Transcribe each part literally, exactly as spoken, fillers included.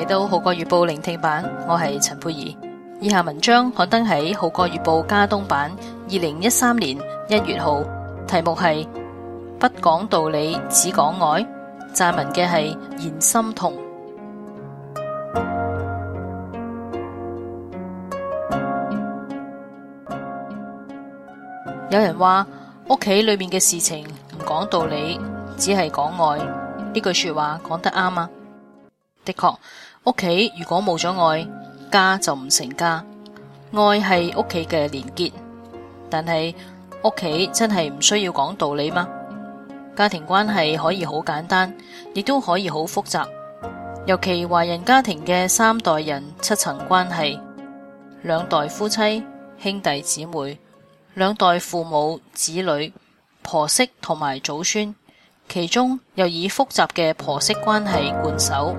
到《號角月報》聆聽版，我係陳佩儀。以下文章刊登喺《號角月報》加東版，二零一三年一月號，題目係不講道理只講愛。撰文嘅係嚴心彤。有人話屋企裏面嘅事情唔講道理，只係講愛。呢句說話講得啱啊！的確，屋企如果冇咗愛，家就唔成家。愛係屋企嘅連結，但係屋企真係唔需要講道理嗎？家庭關係可以好簡單，亦都可以好複雜。尤其華人家庭嘅三代人七層關係，兩代夫妻、兄弟姊妹，兩代父母、子女、婆媳同埋祖孫，其中又以複雜嘅婆媳關係冠首。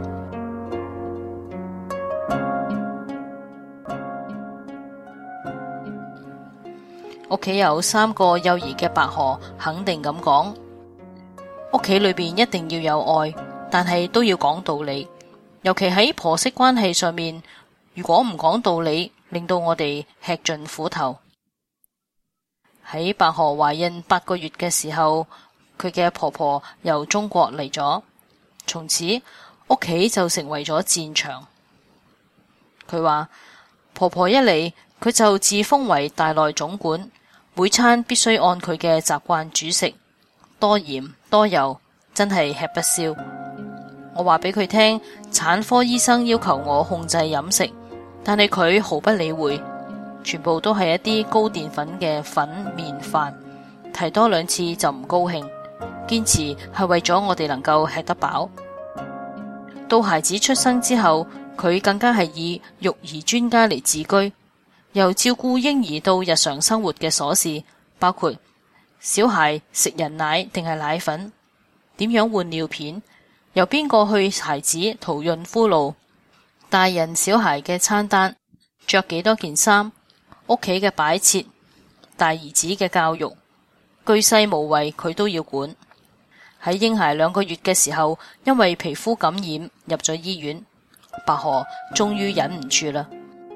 屋企有三個幼兒嘅白河肯定咁講，屋企裏邊一定要有愛，但係都要講道理。尤其喺婆媳關係上面，如果唔講道理，令到我哋吃盡苦頭。喺白河懷孕八個月嘅時候，佢嘅婆婆由中國嚟咗，從此屋企就成為咗戰場。佢話婆婆一嚟，佢就自封為大內總管，每餐必須按佢嘅習慣煮食，多鹽多油，真係吃不消。我話俾佢聽，產科醫生要求我控制飲食，但係佢毫不理會，全部都係一啲高澱粉嘅粉麵飯，提多兩次就唔高興，堅持係為咗我哋能夠吃得飽。到孩子出生之後，佢更加係以育兒專家嚟自居，由照顧嬰兒到日常生活嘅瑣事，包括小孩食人奶定係奶粉，點樣換尿片，由邊個去孩子塗潤膚露，大人小孩嘅餐單，着幾多件衫，屋企嘅擺設，大兒子嘅教育，巨細無遺佢都要管。喺嬰孩兩個月嘅時候，因為皮膚感染入咗醫院，白河終於忍唔住啦。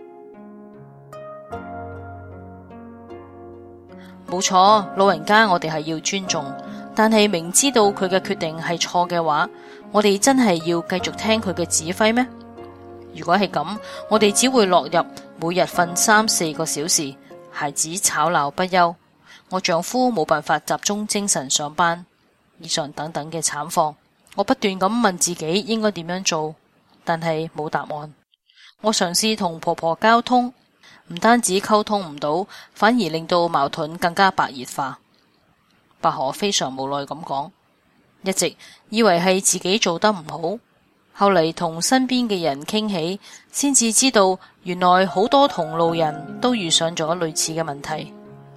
冇錯，老人家我哋係要尊重，但係明知道佢嘅決定係錯嘅話，我哋真係要繼續聽佢嘅指揮咩？如果係咁，我哋只會落入每日瞓三四個小時，孩子吵鬧不休，我丈夫冇辦法集中精神上班，以上等等嘅慘況。我不斷咁問自己應該點樣做，但係冇答案。我嘗試同婆婆交通，唔單止溝通唔到，反而令到矛盾更加白熱化。白河非常無奈咁講，一直以為係自己做得唔好，後嚟同身邊嘅人傾起，先至知道原來好多同路人都遇上咗類似嘅問題。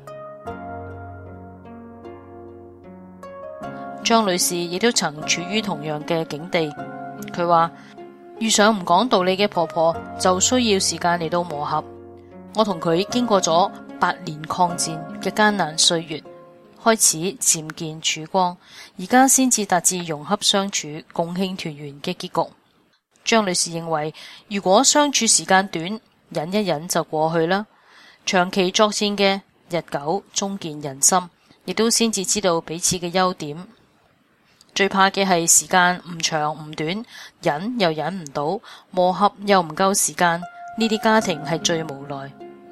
張女士亦都曾處於同樣嘅境地，佢話遇上唔講道理嘅婆婆，就需要時間嚟到磨合。我同佢經過咗八年抗戰嘅艱難歲月，開始漸見曙光，而家先至達至融洽相處、共慶團圓嘅結局。張女士認為，如果相處時間短，忍一忍就過去啦。長期作戰嘅日久終見人心，亦都先至知道彼此嘅優點。最怕嘅係時間唔長唔短，忍又忍唔到，磨合又唔夠時間，呢啲家庭係最無奈。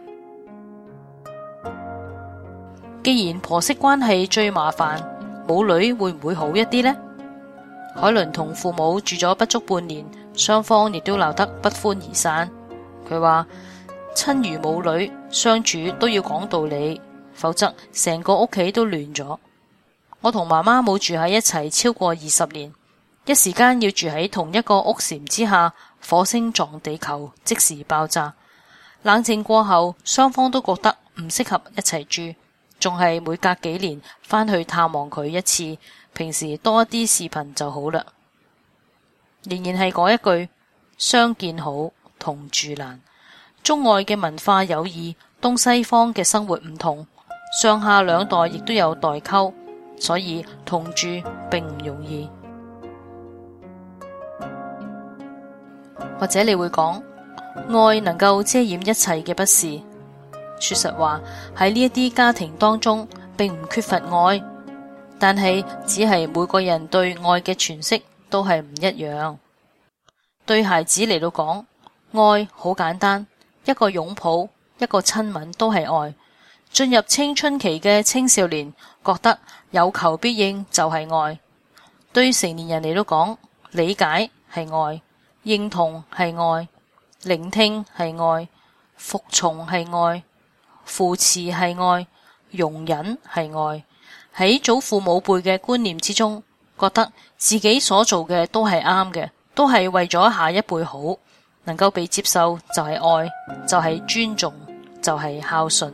既然婆媳關係最麻煩，母女會唔會好一啲呢？海倫同父母住咗不足半年，雙方亦都鬧得不歡而散。佢話親如母女，相處都要講道理，否則成個屋企都亂咗。我同媽媽冇住喺一齊超過二十年，一時間要住喺同一個屋檐之下，火星撞地球，即時爆炸。冷靜過後，雙方都覺得唔適合一齊住，仲係每隔幾年返去探望佢一次，平時多一啲視頻就好啦。仍然係嗰一句，相見好，同住難。中外嘅文化有異，東西方嘅生活唔同，上下兩代亦都有代溝，所以同住並唔容易。 或者你會講，愛能夠遮掩一切嘅不是。說實話，喺呢一啲家庭當中，並唔缺乏愛，但係只係每個人對愛嘅詮釋都係唔一樣。對孩子嚟到講，愛好簡單，一個擁抱，一個親吻都係愛。進入青春期嘅青少年，覺得有求必應就係愛。對成年人嚟到講，理解係愛，認同係愛，聆聽係愛，服從係愛，扶持係愛，容忍係愛。喺祖父母輩嘅觀念之中，覺得自己所做嘅都係啱嘅，都係為咗下一輩好，能夠被接受就係愛，就係尊重，就係孝順。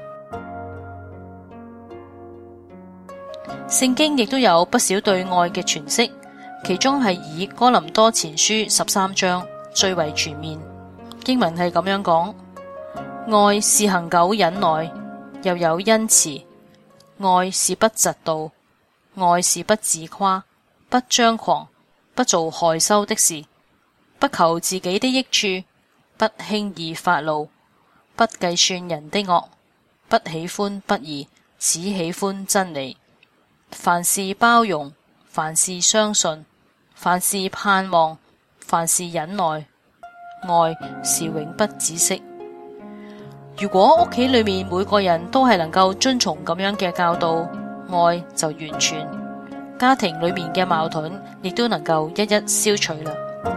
聖經亦都有不少對愛嘅詮釋，其中係以哥林多前書十三章最為全面。經文係咁樣講：愛是恒久忍耐，又有恩慈；愛是不嫉妒，愛是不自誇，不張狂，不做害羞的事，不求自己的益處，不輕易發怒，不計算人的惡，不喜歡不義，只喜歡真理。凡事包容，凡事相信，凡事盼望，凡事忍耐，愛是永不止息。如果屋企裏面每個人都係能夠遵從咁樣嘅教導，愛就完全，家庭裏面嘅矛盾亦都能夠一一消除啦。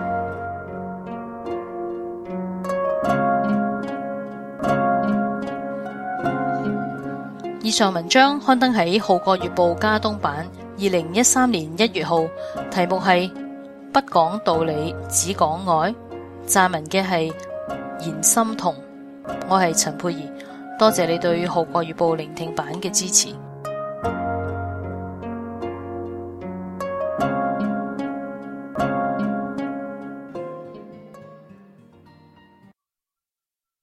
以上文章刊登喺《號角月報》加東版，二零一三年一月號，題目係不講道理，只講愛。撰文嘅係嚴心彤，我係陳佩儀，多謝你對《號角月報》聆聽版嘅支持。